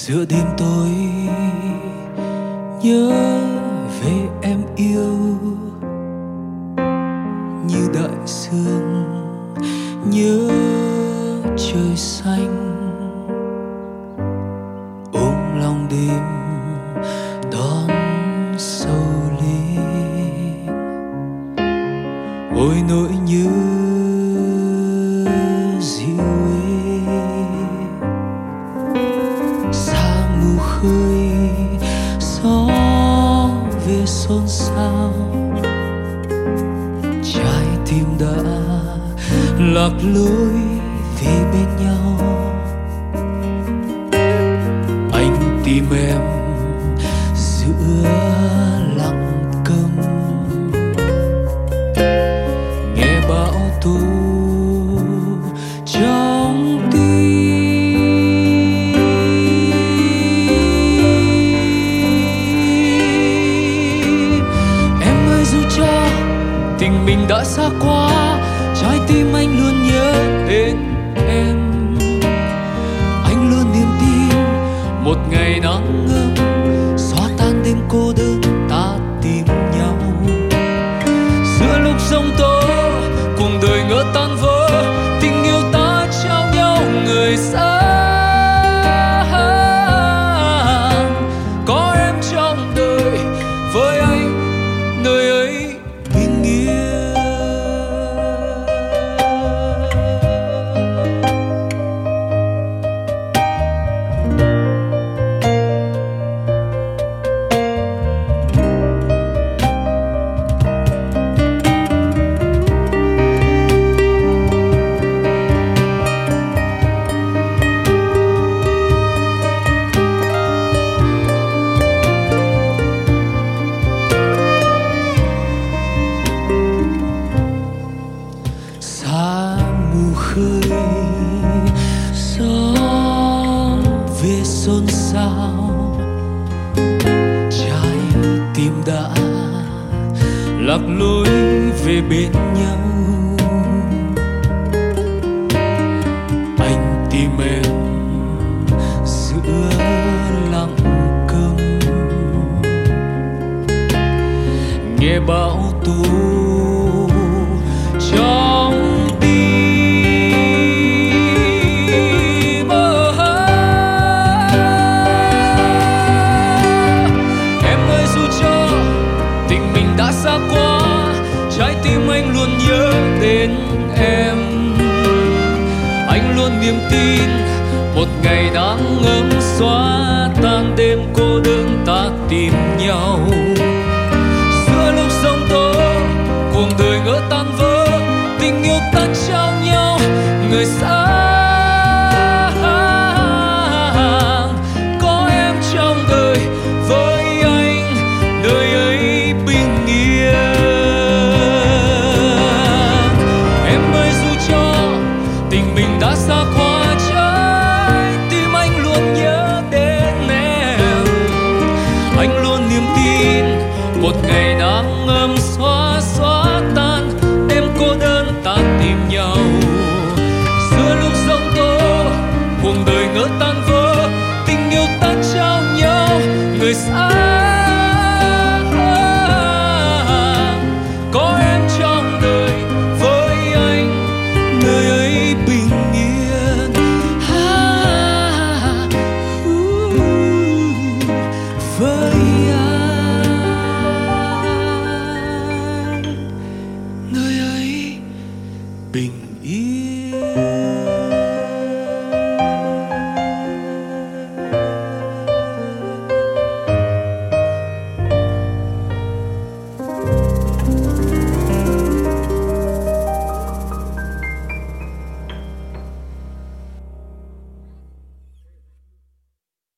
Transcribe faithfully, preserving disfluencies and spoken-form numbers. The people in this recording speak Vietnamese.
giữa đêm tối nhớ về em yêu, như đại dương nhớ trời xanh, ôm lòng đêm đón sầu lên. Ôi nỗi nhớ dịu êm, xa mù khơi gió về xôn xao, trái tim đã lạc lối về bên nhau. Anh tìm em giữa lặng câm, nghe bão tố trong tim. Em ơi, dù cho tình mình đã xa quá, trái tim anh luôn nhớ đến em. Anh luôn niềm tin một ngày nắng ấm xóa tan đêm cô đơn, ta tìm nhau. Giữa lúc giông tố cùng đời ngỡ tan vỡ, tình yêu ta trao nhau người xa. Có em trong đời với anh, nơi ấy bình yên. Khơi gió về xôn xao, trái tim đã lạc lối về bên nhau. Anh tìm em giữa lặng câm, nghe bão tố trong xa quá, trái tim anh luôn nhớ đến em. Anh luôn niềm tin một ngày nắng ấm xóa tan đêm cô đơn, ta tìm nhau. Giữa lúc giông tố cuộc đời ngỡ tan vỡ, tình yêu ta trao nhau người xa. Có em trong đời với anh, nơi ấy bình yên. Em ơi, dù cho tình mình đã xa quá, trái tim anh luôn nhớ đến em. Anh luôn niềm tin một ngày nắng ấm xóa xóa tan đêm cô đơn, ta tìm nhau. Giữa lúc giông tố cuộc đời ngỡ tan vỡ, tình yêu ta trao nhau người xa. Có em trong đời với anh, nơi ấy bình yên. Ah, uh, với anh.